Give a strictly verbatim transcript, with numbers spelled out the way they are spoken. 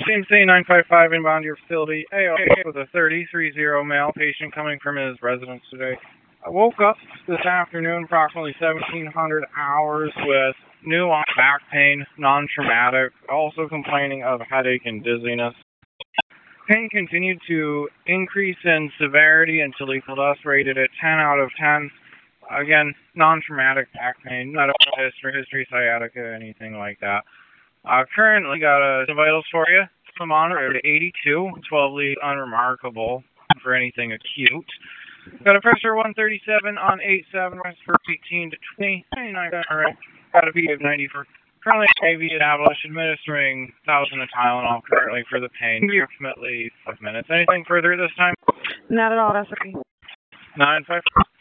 C M C nine five five inbound to your facility. A O with a thirty three zero male patient coming from his residence today. I woke up this afternoon approximately seventeen hundred hours with new back pain, non-traumatic, also complaining of headache and dizziness. Pain continued to increase in severity until he told us rated at ten out of ten. Again, non-traumatic back pain, not a history, history, sciatica, anything like that. Uh, currently got a vitals for you. Thermometer at eighty-two, twelve lead unremarkable for anything acute. Got a pressure one thirty-seven on eight seven, rest for eighteen to twenty, twenty-nine, alright. Got a P of ninety-four. Currently A V established, administering one thousand of Tylenol currently for the pain. Approximately five minutes. Anything further this time? Not at all, that's okay. nine five.